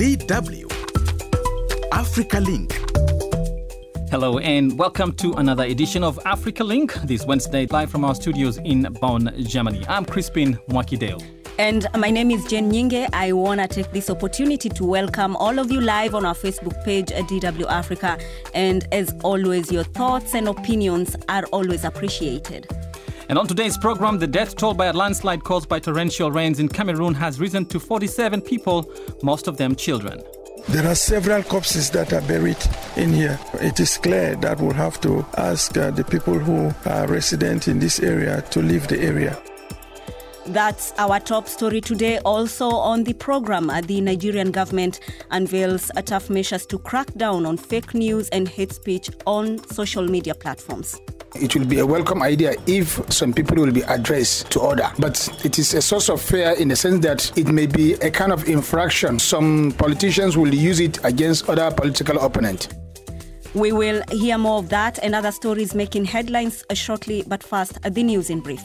DW Africa Link. Hello and welcome to another edition of Africa Link this Wednesday, live from our studios in Bonn, Germany. I'm Crispin Mwakideo. And my name is Jen Nyinge. I want to take this opportunity to welcome all of you live on our Facebook page at DW Africa. And as always, your thoughts and opinions are always appreciated. And on today's program, the death toll by a landslide caused by torrential rains in Cameroon has risen to 47 people, most of them children. There are several corpses that are buried in here. It is clear that we'll have to ask the people who are resident in this area to leave the area. That's our top story today. Also on the program, the Nigerian government unveils tough measures to crack down on fake news and hate speech on social media platforms. It will be a welcome idea if some people will be addressed to order. But it is a source of fear in the sense that it may be a kind of infraction. Some politicians will use it against other political opponents. We will hear more of that and other stories making headlines shortly. But first, the news in brief.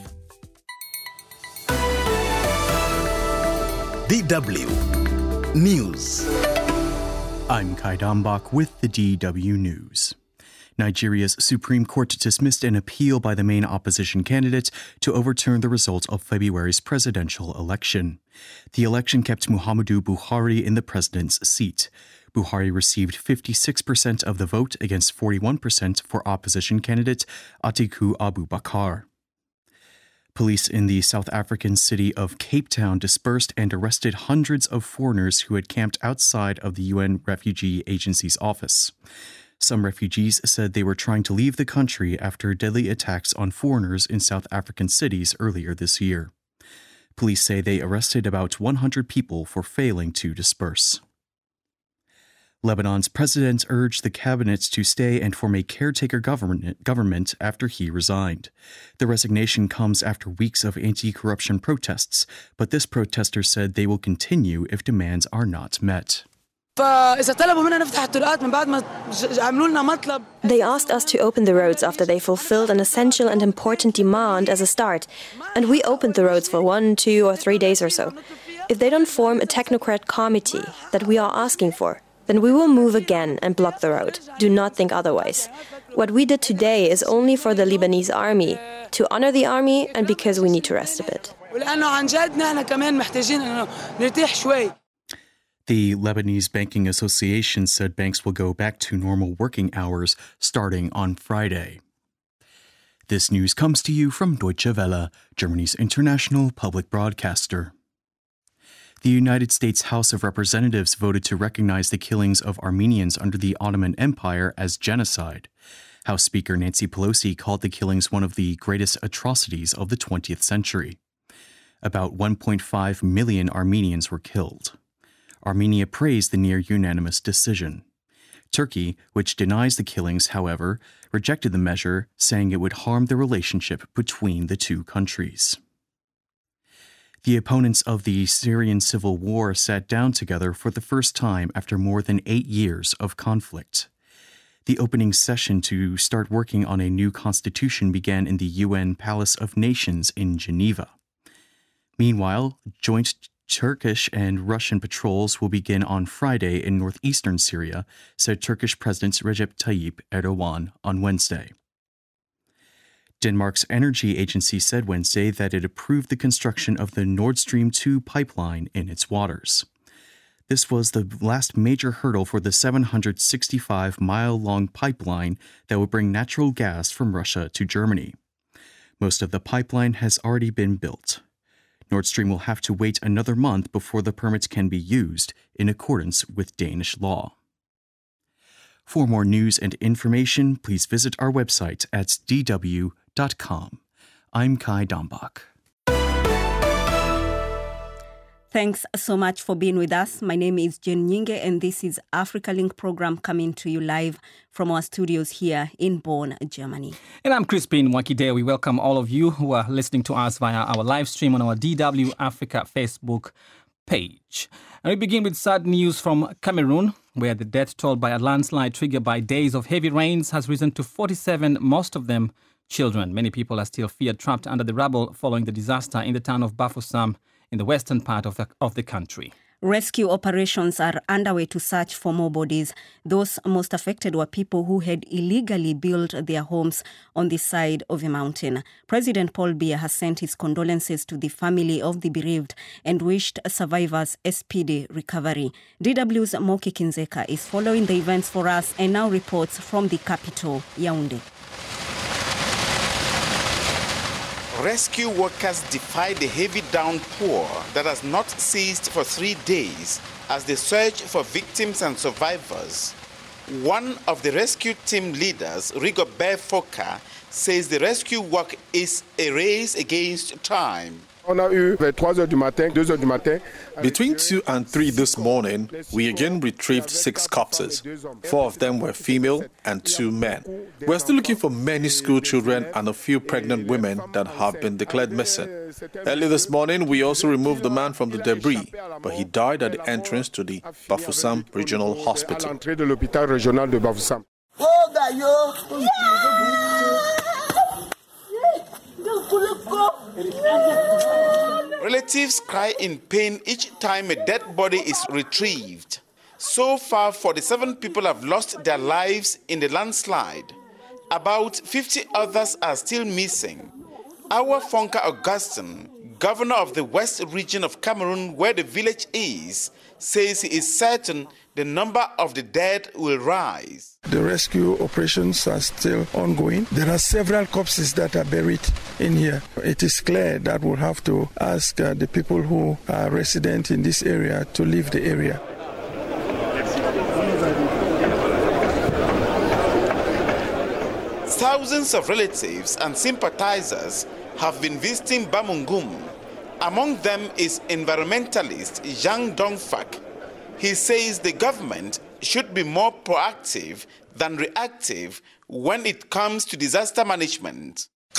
DW News. I'm Kai Dambach with the DW News. Nigeria's Supreme Court dismissed an appeal by the main opposition candidate to overturn the result of February's presidential election. The election kept Muhammadu Buhari in the president's seat. Buhari received 56% of the vote against 41% for opposition candidate Atiku Abubakar. Police in the South African city of Cape Town dispersed and arrested hundreds of foreigners who had camped outside of the UN Refugee Agency's office. Some refugees said they were trying to leave the country after deadly attacks on foreigners in South African cities earlier this year. Police say they arrested about 100 people for failing to disperse. Lebanon's president urged the cabinet to stay and form a caretaker government after he resigned. The resignation comes after weeks of anti-corruption protests, but this protester said they will continue if demands are not met. They asked us to open the roads after they fulfilled an essential and important demand as a start, and we opened the roads for 1, 2 or 3 days or so. If they don't form a technocrat committee that we are asking for, then we will move again and block the road. Do not think otherwise. What we did today is only for the Lebanese army, to honor the army and because we need to rest a bit. The Lebanese Banking Association said banks will go back to normal working hours starting on Friday. This news comes to you from Deutsche Welle, Germany's international public broadcaster. The United States House of Representatives voted to recognize the killings of Armenians under the Ottoman Empire as genocide. House Speaker Nancy Pelosi called the killings one of the greatest atrocities of the 20th century. About 1.5 million Armenians were killed. Armenia praised the near-unanimous decision. Turkey, which denies the killings, however, rejected the measure, saying it would harm the relationship between the two countries. The opponents of the Syrian civil war sat down together for the first time after more than 8 years of conflict. The opening session to start working on a new constitution began in the UN Palace of Nations in Geneva. Meanwhile, joint Turkish and Russian patrols will begin on Friday in northeastern Syria, said Turkish President Recep Tayyip Erdogan on Wednesday. Denmark's energy agency said Wednesday that it approved the construction of the Nord Stream 2 pipeline in its waters. This was the last major hurdle for the 765-mile-long pipeline that would bring natural gas from Russia to Germany. Most of the pipeline has already been built. Nord Stream will have to wait another month before the permits can be used, in accordance with Danish law. For more news and information, please visit our website at dw.com. I'm Kai Dambach. Thanks so much for being with us. My name is Jen Nyinge, and this is Africa Link program coming to you live from our studios here in Bonn, Germany. And I'm Crispin Mwakideo. We welcome all of you who are listening to us via our live stream on our DW Africa Facebook page. And we begin with sad news from Cameroon, where the death toll by a landslide triggered by days of heavy rains has risen to 47, most of them children. Many people are still feared trapped under the rubble following the disaster in the town of Bafoussam in the western part of the country. Rescue operations are underway to search for more bodies. Those most affected were people who had illegally built their homes on the side of a mountain. President Paul Biya has sent his condolences to the family of the bereaved and wished survivors a speedy recovery. DW's Moki Kinzeka is following the events for us and now reports from the capital, Yaoundé. Rescue workers defied the heavy downpour that has not ceased for 3 days as they search for victims and survivors. One of the rescue team leaders, Rigobert Foka, says the rescue work is a race against time. Between 2 and 3 this morning, we again retrieved 6 corpses. 4 of them were female and 2 men. We're still looking for many school children and a few pregnant women that have been declared missing. Early this morning, we also removed the man from the debris, but he died at the entrance to the Bafoussam Regional Hospital. Relatives cry in pain each time a dead body is retrieved. So far, 47 people have lost their lives in the landslide. About 50 others are still missing. Our Fonka Augustine, governor of the West region of Cameroon, where the village is, says he is certain the number of the dead will rise. The rescue operations are still ongoing. There are several corpses that are buried in here. It is clear that we'll have to ask the people who are resident in this area to leave the area. Thousands of relatives and sympathizers have been visiting Bamungum. Among them is environmentalist Jean Dongfak. He says the government should be more proactive than reactive when it comes to disaster management. The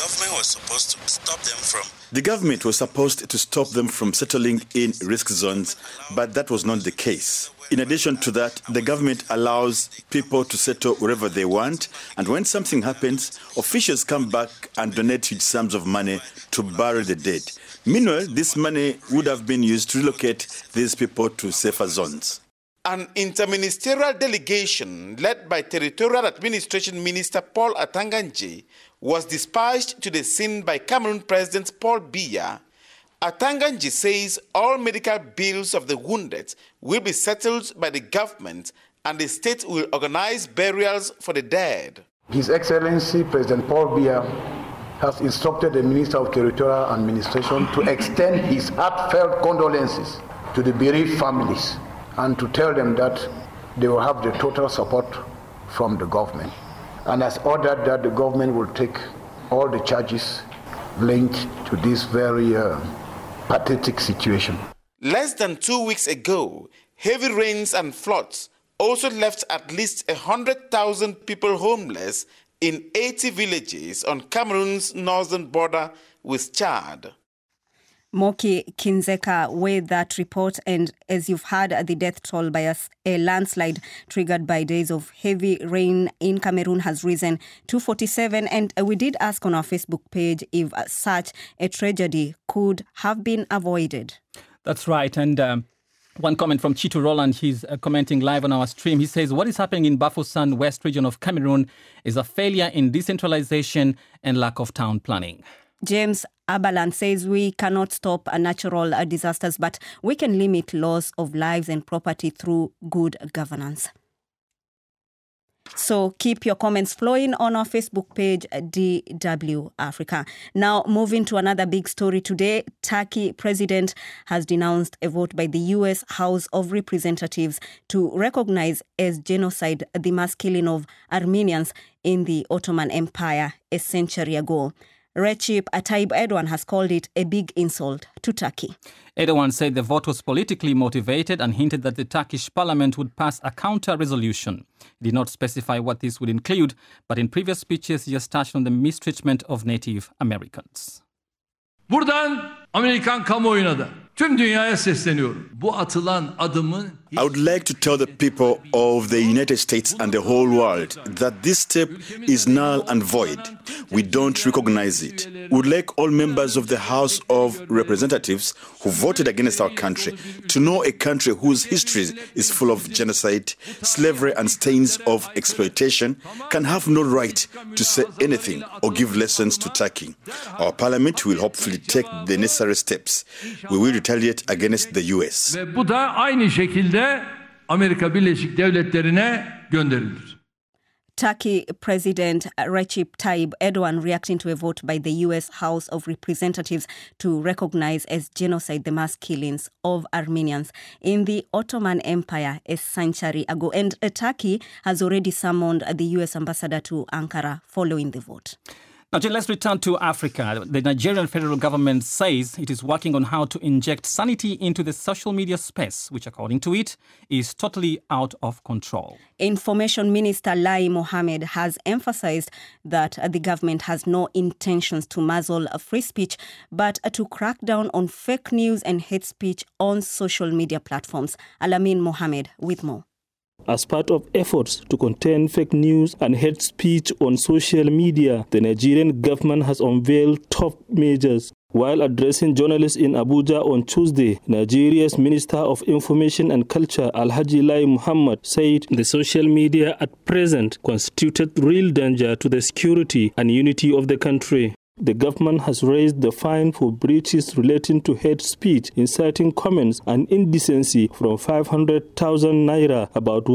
government was supposed to stop them from settling in risk zones, but that was not the case. In addition to that, the government allows people to settle wherever they want, and when something happens, officials come back and donate huge sums of money to bury the dead. Meanwhile, this money would have been used to relocate these people to safer zones. An interministerial delegation led by Territorial Administration Minister Paul Atanganji was dispatched to the scene by Cameroon President Paul Biya. Atanganji says all medical bills of the wounded will be settled by the government and the state will organize burials for the dead. His Excellency President Paul Biya has instructed the Minister of Territorial Administration to extend his heartfelt condolences to the bereaved families and to tell them that they will have the total support from the government, and has ordered that the government will take all the charges linked to this very pathetic situation. Less than 2 weeks ago, heavy rains and floods also left at least 100,000 people homeless in 80 villages on Cameroon's northern border with Chad. Moki Kinzeka with that report, and as you've heard, the death toll by a landslide triggered by days of heavy rain in Cameroon has risen to 47, and we did ask on our Facebook page if such a tragedy could have been avoided. That's right, and one comment from Chito Roland, he's commenting live on our stream. He says, what is happening in Bafoussam West region of Cameroon is a failure in decentralization and lack of town planning. James Abalan says we cannot stop natural disasters, but we can limit loss of lives and property through good governance. So keep your comments flowing on our Facebook page, DW Africa. Now, moving to another big story today, Turkey president has denounced a vote by the U.S. House of Representatives to recognize as genocide the mass killing of Armenians in the Ottoman Empire a century ago. Recep Tayyip Erdogan has called it a big insult to Turkey. Erdogan said the vote was politically motivated and hinted that the Turkish parliament would pass a counter-resolution. He did not specify what this would include, but in previous speeches he has touched on the mistreatment of Native Americans. Buradan Amerikan kamuoyuna da Tüm dünyaya sesleniyorum. Bu atılan adımın I would like to tell the people of the United States and the whole world that this step is null and void. We don't recognize it. We would like all members of the House of Representatives who voted against our country to know a country whose history is full of genocide, slavery, and stains of exploitation can have no right to say anything or give lessons to Turkey. Our parliament will hopefully take the necessary steps. We will retaliate against the US. Ve bu da aynı şekilde Amerika Birleşik Devletleri'ne gönderilir. Turkey President Recep Tayyip Erdogan reacting to a vote by the US House of Representatives to recognize as genocide the mass killings of Armenians in the Ottoman Empire a century ago. And Turkey has already summoned the US ambassador to Ankara following the vote. Now, Jen, let's return to Africa. The Nigerian federal government says it is working on how to inject sanity into the social media space, which, according to it, is totally out of control. Information Minister Lai Mohammed has emphasized that the government has no intentions to muzzle free speech, but to crack down on fake news and hate speech on social media platforms. Alamin Mohammed with more. As part of efforts to contain fake news and hate speech on social media, the Nigerian government has unveiled tough measures. While addressing journalists in Abuja on Tuesday, Nigeria's Minister of Information and Culture, Alhaji Lai Muhammad, said the social media at present constituted real danger to the security and unity of the country. The government has raised the fine for breaches relating to hate speech, inciting comments and indecency from 500,000 naira, about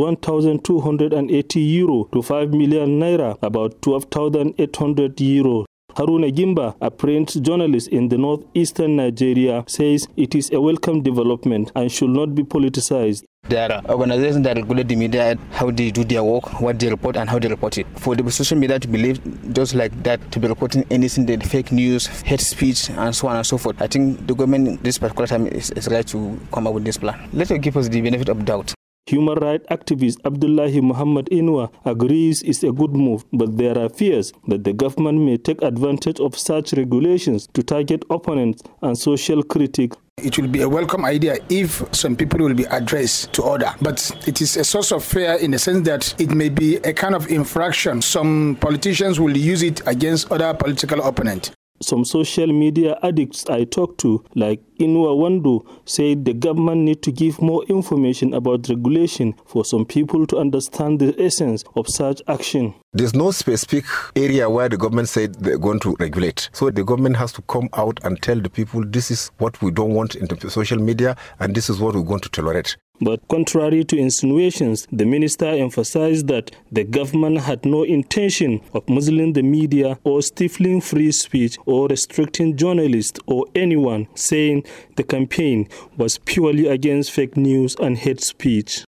1,280 euro, to 5 million naira, about 12,800 euro. Haruna Gimba, a print journalist in the northeastern Nigeria, says it is a welcome development and should not be politicized. There are organizations that regulate the media, how they do their work, what they report and how they report it. For the social media to believe just like that, to be reporting anything, the fake news, hate speech and so on and so forth, I think the government this particular time is right to come up with this plan. Let us give us the benefit of doubt. Human rights activist Abdullahi Muhammad Inwa agrees it's a good move, but there are fears that the government may take advantage of such regulations to target opponents and social critics. It will be a welcome idea if some people will be addressed to order. But it is a source of fear in the sense that it may be a kind of infraction. Some politicians will use it against other political opponents. Some social media addicts I talked to, like Inua Wando, said the government need to give more information about regulation for some people to understand the essence of such action. There's no specific area where the government said they're going to regulate. So the government has to come out and tell the people this is what we don't want in the social media and this is what we're going to tolerate. But contrary to insinuations, the minister emphasized that the government had no intention of muzzling the media or stifling free speech or restricting journalists or anyone, saying the campaign was purely against fake news and hate speech.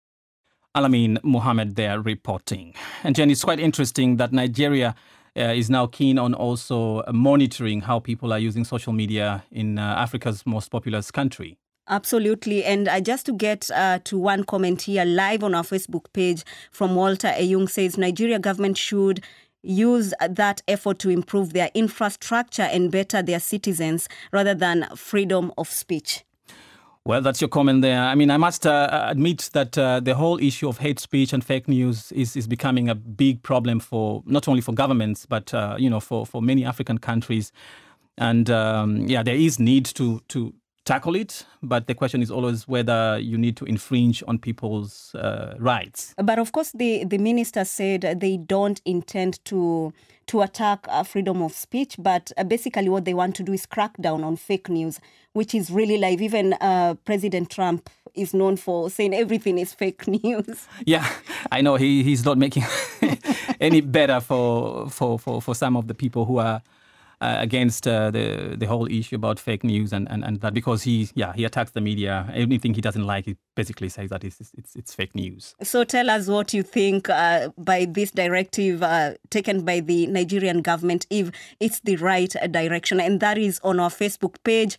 Alamin Mohammed there reporting. And Jen, it's quite interesting that Nigeria is now keen on also monitoring how people are using social media in Africa's most populous country. Absolutely. And just to get to one comment here live on our Facebook page from Walter Eyung says Nigeria government should use that effort to improve their infrastructure and better their citizens rather than freedom of speech. Well, that's your comment there. I mean, I must admit that the whole issue of hate speech and fake news is becoming a big problem for not only for governments, but, for many African countries. And there is need to tackle it, but the question is always whether you need to infringe on people's rights. But of course, the minister said they don't intend to attack freedom of speech, but basically what they want to do is crack down on fake news, which is really live. Even President Trump is known for saying everything is fake news. Yeah, I know he's not making any better for some of the people who are against the whole issue about fake news and that, because he attacks the media. Anything he doesn't like, he basically says that it's fake news. So tell us what you think by this directive taken by the Nigerian government, if it's the right direction. And that is on our Facebook page,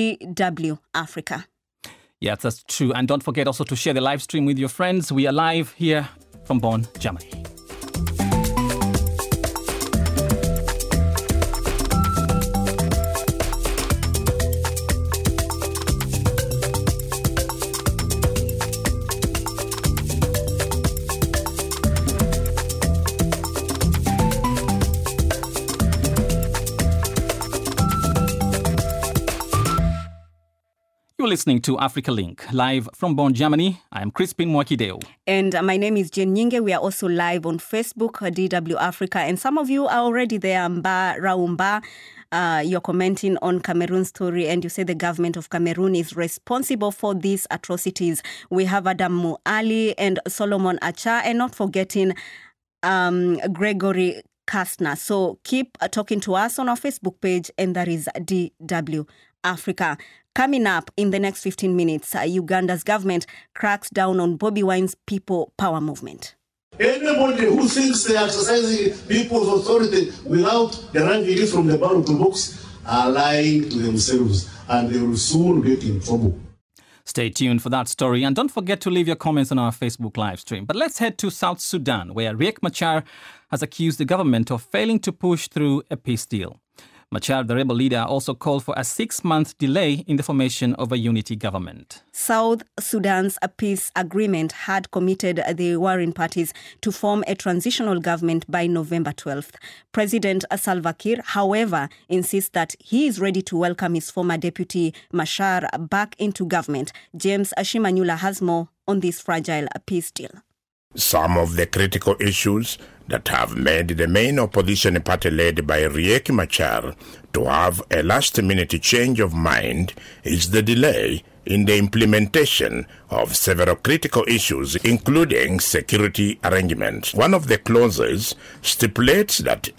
DW Africa. Yeah, that's true. And don't forget also to share the live stream with your friends. We are live here from Bonn, Germany. You're listening to Africa Link, live from Bonn, Germany. I'm Crispin Mwakideu. And my name is Jen Nyinge. We are also live on Facebook, DW Africa. And some of you are already there. Mba Raumba, you're commenting on Cameroon's story, and you say the government of Cameroon is responsible for these atrocities. We have Adam Muali and Solomon Acha, and not forgetting Gregory Kastner. So keep talking to us on our Facebook page, and that is DW Africa. Coming up in the next 15 minutes, Uganda's government cracks down on Bobi Wine's People Power movement. Anybody who thinks they are exercising people's authority without the revenue from the ballot box are lying to themselves, and they will soon get in trouble. Stay tuned for that story, and don't forget to leave your comments on our Facebook live stream. But let's head to South Sudan, where Riek Machar has accused the government of failing to push through a peace deal. Machar, the rebel leader, also called for a 6-month delay in the formation of a unity government. South Sudan's peace agreement had committed the warring parties to form a transitional government by November 12th. President Salva Kiir, however, insists that he is ready to welcome his former deputy Machar back into government. James Shimanyula has more on this fragile peace deal. Some of the critical issues that have made the main opposition party led by Riek Machar to have a last-minute change of mind is the delay in the implementation of several critical issues, including security arrangements. One of the clauses stipulates that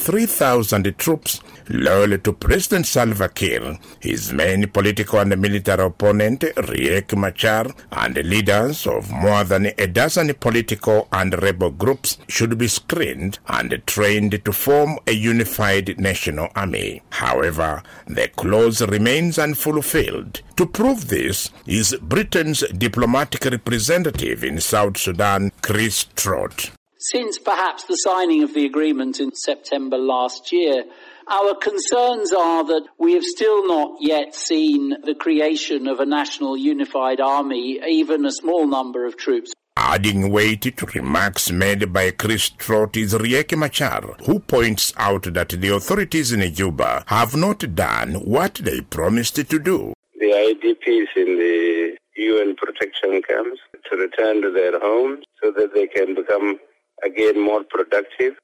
83,000 troops loyal to President Salva Kiir, his main political and military opponent Riek Machar, and leaders of more than a dozen political and rebel groups should be screened and trained to form a unified national army. However, the clause remains unfulfilled. To prove this is Britain's diplomatic representative in South Sudan, Chris Trott. Since perhaps the signing of the agreement in September last year, our concerns are that we have still not yet seen the creation of a national unified army, even a small number of troops. Adding weight to remarks made by Chris Trott is Riek Machar, who points out that the authorities in Juba have not done what they promised to do. The IDPs in the UN protection camps to return to their homes so that they can become again more productive,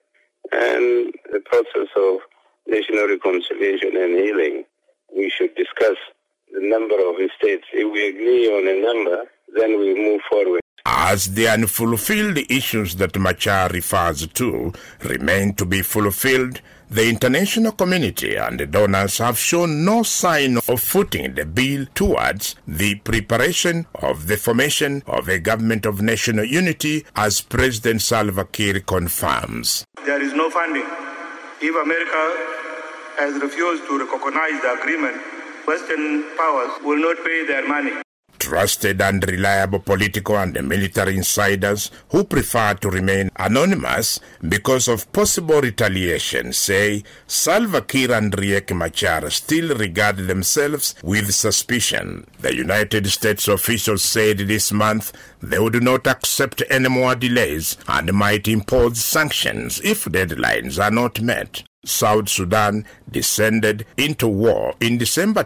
and the process of national reconciliation and healing. We should discuss the number of states. If we agree on a number, then we move forward. As the unfulfilled issues that Machar refers to remain to be fulfilled, the international community and the donors have shown no sign of footing the bill towards the preparation of the formation of a government of national unity, as President Salva Kiir confirms. There is no funding. If America has refused to recognize the agreement, Western powers will not pay their money. Trusted and reliable political and military insiders who prefer to remain anonymous because of possible retaliation say Salva Kiir and Riek Machar still regard themselves with suspicion. The United States officials said this month they would not accept any more delays and might impose sanctions if deadlines are not met. South Sudan descended into war in December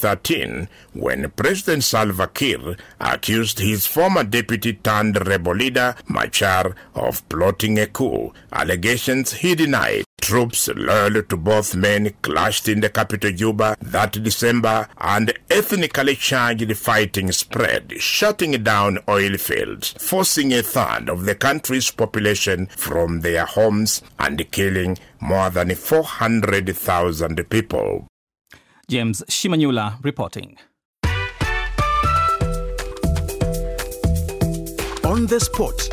2013 when President Salva Kiir accused his former deputy turned rebel leader Machar of plotting a coup, allegations he denied. Troops loyal to both men clashed in the capital Juba that December, and ethnically charged fighting spread, shutting down oil fields, forcing a third of the country's population from their homes and killing more than 400,000 people. James Shimanyula reporting. On the spot.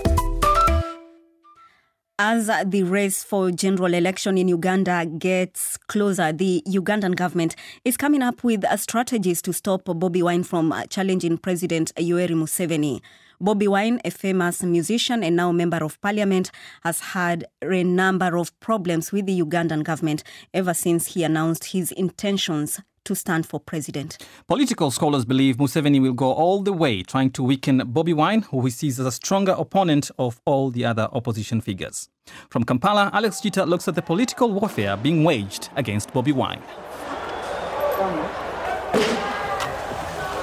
As the race for general election in Uganda gets closer, the Ugandan government is coming up with strategies to stop Bobi Wine from challenging President Yoweri Museveni. Bobi Wine, a famous musician and now member of parliament, has had a number of problems with the Ugandan government ever since he announced his intentions to stand for president. Political scholars believe Museveni will go all the way trying to weaken Bobi Wine, who he sees as a stronger opponent of all the other opposition figures. From Kampala, Alex Jita looks at the political warfare being waged against Bobi Wine.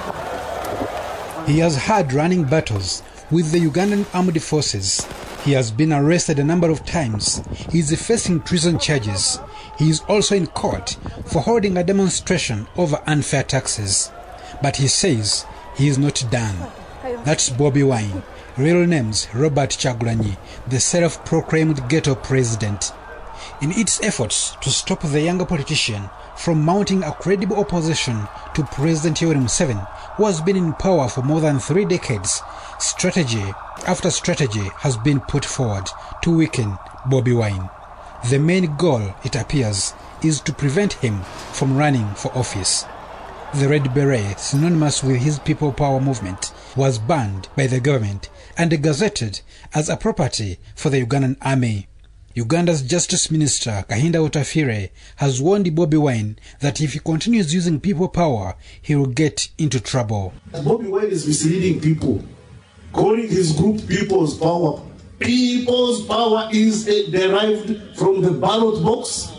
He has had running battles with the Ugandan Armed Forces. He has been arrested a number of times. He is facing treason charges. He is also in court for holding a demonstration over unfair taxes. But he says he is not done. That's Bobi Wine. Real name's Robert Kyagulanyi, the self-proclaimed ghetto president. In its efforts to stop the younger politician from mounting a credible opposition to President Yoweri Museveni, who has been in power for more than 3 decades, strategy after strategy has been put forward to weaken Bobi Wine. The main goal, it appears, is to prevent him from running for office. The Red Beret, synonymous with his People Power movement, was banned by the government and gazetted as a property for the Ugandan army. Uganda's Justice Minister Kahinda Otafire has warned Bobi Wine that if he continues using people power, he will get into trouble. Bobi Wine is misleading people, calling his group People's Power. People's Power is derived from the ballot box,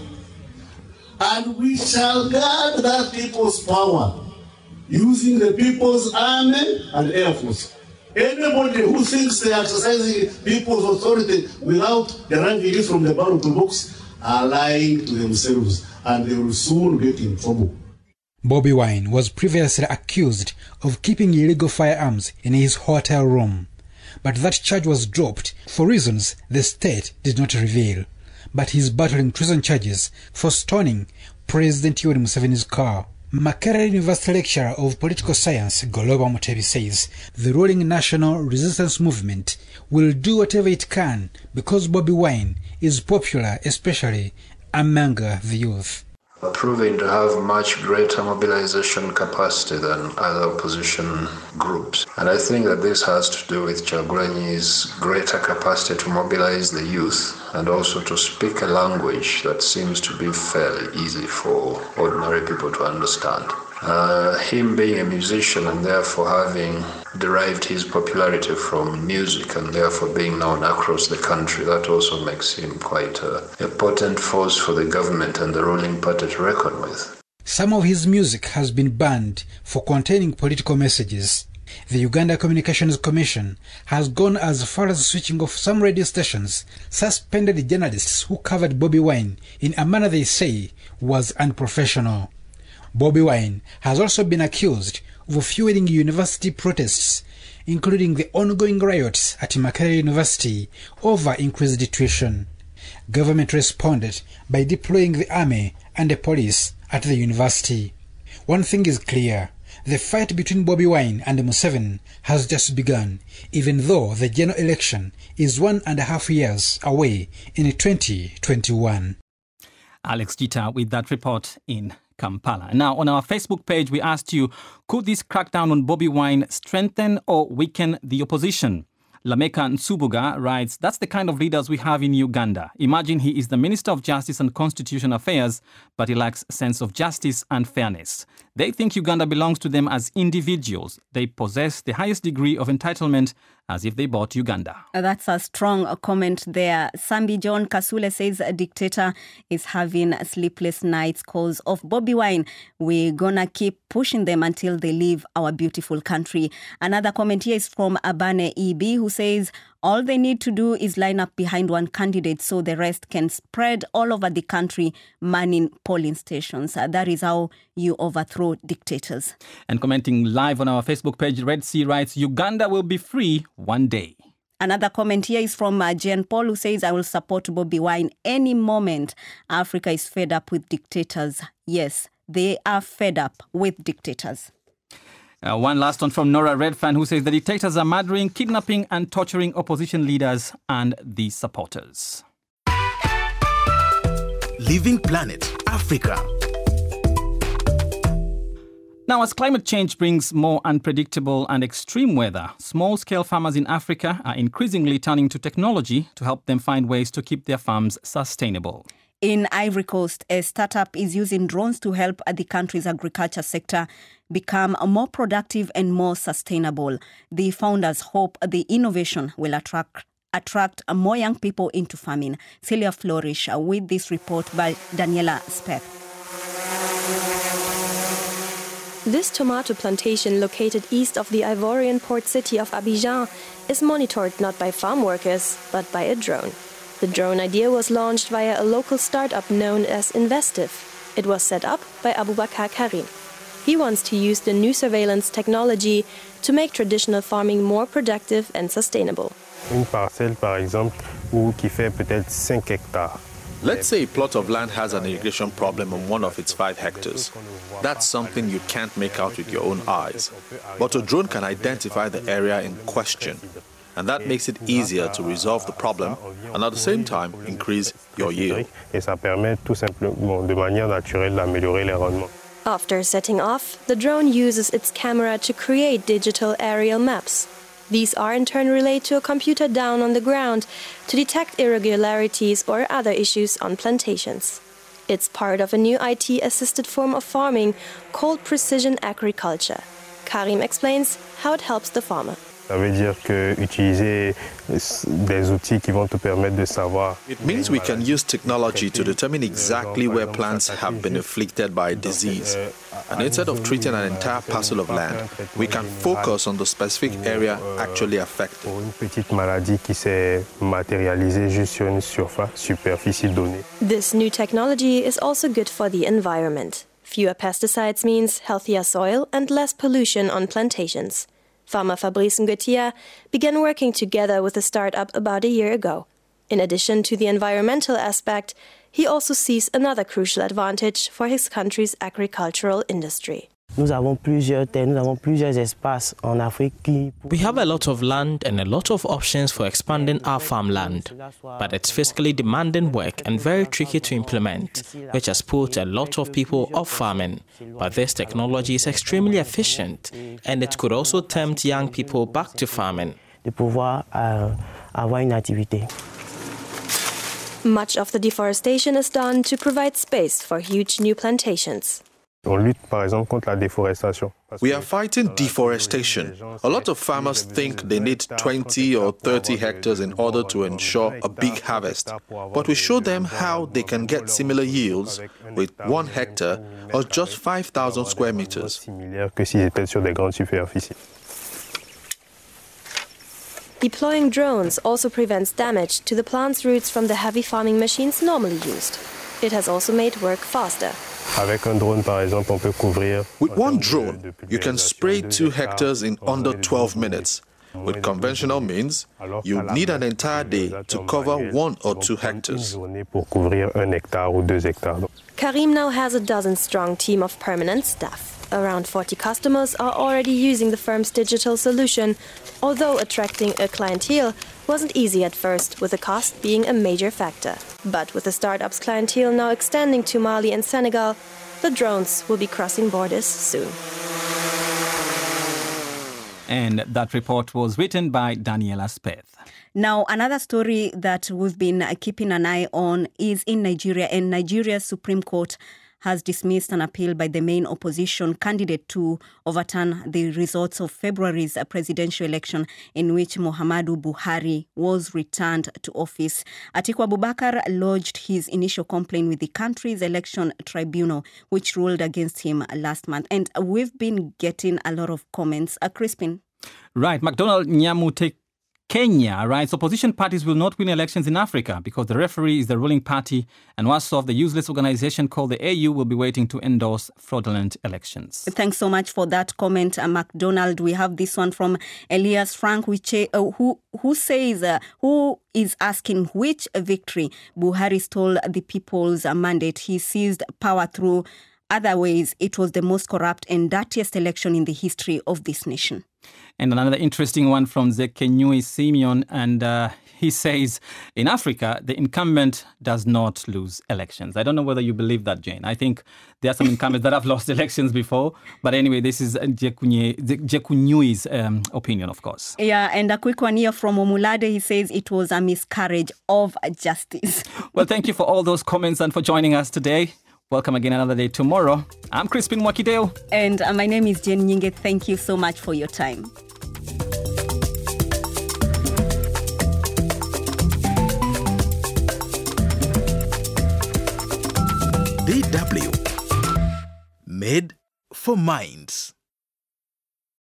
and we shall guard that People's Power using the People's Army and Air Force. Anybody who thinks they are exercising people's authority without the rank release from the ballot box are lying to themselves, and they will soon get in trouble. Bobi Wine was previously accused of keeping illegal firearms in his hotel room, but that charge was dropped for reasons the state did not reveal. But he's battling treason charges for stoning President Yoweri Museveni's car. Makerere University lecturer of political science Goloba Mutebi says the ruling National Resistance Movement will do whatever it can because Bobi Wine is popular, especially among the youth. Proving to have much greater mobilization capacity than other opposition groups. And I think that this has to do with Kyagulanyi's greater capacity to mobilize the youth and also to speak a language that seems to be fairly easy for ordinary people to understand. Him being a musician and therefore having derived his popularity from music and therefore being known across the country, that also makes him quite a potent force for the government and the ruling party to reckon with. Some of his music has been banned for containing political messages. The Uganda Communications Commission has gone as far as switching off some radio stations, suspended journalists who covered Bobi Wine in a manner they say was unprofessional. Bobi Wine has also been accused of fueling university protests, including the ongoing riots at Makerere University over increased tuition. Government responded by deploying the army and the police at the university. One thing is clear, the fight between Bobi Wine and Museveni has just begun, even though the general election is 1.5 years away in 2021. Alex Jeter with that report in Kampala. Now, on our Facebook page, we asked you, could this crackdown on Bobi Wine strengthen or weaken the opposition? Lameka Nsubuga writes, that's the kind of leaders we have in Uganda. Imagine he is the Minister of Justice and Constitutional Affairs, but he lacks a sense of justice and fairness. They think Uganda belongs to them as individuals. They possess the highest degree of entitlement as if they bought Uganda. That's a strong comment there. Sambi John Kasule says a dictator is having sleepless nights cause of Bobi Wine. We're gonna keep pushing them until they leave our beautiful country. Another comment here is from Abane EB, who says all they need to do is line up behind one candidate so the rest can spread all over the country, manning polling stations. That is how you overthrow dictators. And commenting live on our Facebook page, Red Sea writes, Uganda will be free one day. Another comment here is from Jen Paul, who says, I will support Bobi Wine any moment. Africa is fed up with dictators. Yes, they are fed up with dictators. One last one from Nora Redfan, who says the dictators are murdering, kidnapping and torturing opposition leaders and the supporters. Living Planet Africa. Now, as climate change brings more unpredictable and extreme weather, small-scale farmers in Africa are increasingly turning to technology to help them find ways to keep their farms sustainable. In Ivory Coast, a startup is using drones to help the country's agriculture sector become more productive and more sustainable. The founders hope the innovation will attract more young people into farming. Celia Flourish with this report by Daniela Speth. This tomato plantation located east of the Ivorian port city of Abidjan is monitored not by farm workers, but by a drone. The drone idea was launched via a local startup known as Investive. It was set up by Abubakar Karim. He wants to use the new surveillance technology to make traditional farming more productive and sustainable. Une parcelle, par exemple, qui fait peut-être 5 hectares. Let's say a plot of land has an irrigation problem on one of its 5 hectares. That's something you can't make out with your own eyes. But a drone can identify the area in question. And that makes it easier to resolve the problem and at the same time increase your yield. Et ça permet tout simplement de manière naturelle d'améliorer les rendements. After setting off, the drone uses its camera to create digital aerial maps. These are in turn relayed to a computer down on the ground to detect irregularities or other issues on plantations. It's part of a new IT-assisted form of farming called precision agriculture. Karim explains how it helps the farmer. Ça veut dire que utiliser des outils qui vont te permettre de savoir. It means we can use technology to determine exactly where plants have been afflicted by a disease. And instead of treating an entire parcel of land, we can focus on the specific area actually affected. Une petite maladie qui s'est matérialisée juste sur une superficie donnée. This new technology is also good for the environment. Fewer pesticides means healthier soil and less pollution on plantations. Farmer Fabrice Nguetia began working together with the startup about a year ago. In addition to the environmental aspect, he also sees another crucial advantage for his country's agricultural industry. We have a lot of land and a lot of options for expanding our farmland, but it's physically demanding work and very tricky to implement, which has put a lot of people off farming. But this technology is extremely efficient, and it could also tempt young people back to farming. Much of the deforestation is done to provide space for huge new plantations. On lutte par exemple contre la déforestation. We are fighting deforestation. A lot of farmers think they need 20 or 30 hectares in order to ensure a big harvest. But we show them how they can get similar yields with 1 hectare or just 5,000 square meters. Similaire que s'ils étaient sur des grandes superficies. Deploying drones also prevents damage to the plant's roots from the heavy farming machines normally used. It has also made work faster. Avec un drone, par exemple, on peut couvrir. With one drone, you can spray 2 hectares in under 12 minutes. With conventional means, you need an entire day to cover 1 or 2 hectares. Pour couvrir 1 hectare ou 2 hectares. Karim now has a dozen-strong team of permanent staff. Around 40 customers are already using the firm's digital solution, although attracting a clientele wasn't easy at first, with the cost being a major factor. But with the startup's clientele now extending to Mali and Senegal, the drones will be crossing borders soon. And that report was written by Daniela Speth. Now, another story that we've been keeping an eye on is in Nigeria, and Nigeria's Supreme Court has dismissed an appeal by the main opposition candidate to overturn the results of February's presidential election in which Muhammadu Buhari was returned to office. Atiku Abubakar lodged his initial complaint with the country's election tribunal, which ruled against him last month. And we've been getting a lot of comments. Crispin. Right. McDonald Nyamute Kenya writes, opposition parties will not win elections in Africa because the referee is the ruling party, and WASOF, the useless organization called the AU, will be waiting to endorse fraudulent elections. Thanks so much for that comment, McDonald. We have this one from Elias Frank, who is asking which victory Buhari stole the people's mandate. He seized power through other ways. It was the most corrupt and dirtiest election in the history of this nation. And another interesting one from Zekenyui Simeon, and he says, in Africa, the incumbent does not lose elections. I don't know whether you believe that, Jane. I think there are some incumbents that have lost elections before. But anyway, this is Zekenyui's opinion, of course. Yeah, and a quick one here from Omulade. He says it was a miscarriage of justice. Well, thank you for all those comments and for joining us today. Welcome again another day tomorrow. I'm Crispin Mwakideo. And my name is Jen Nyinge. Thank you so much for your time. DW. Made for minds.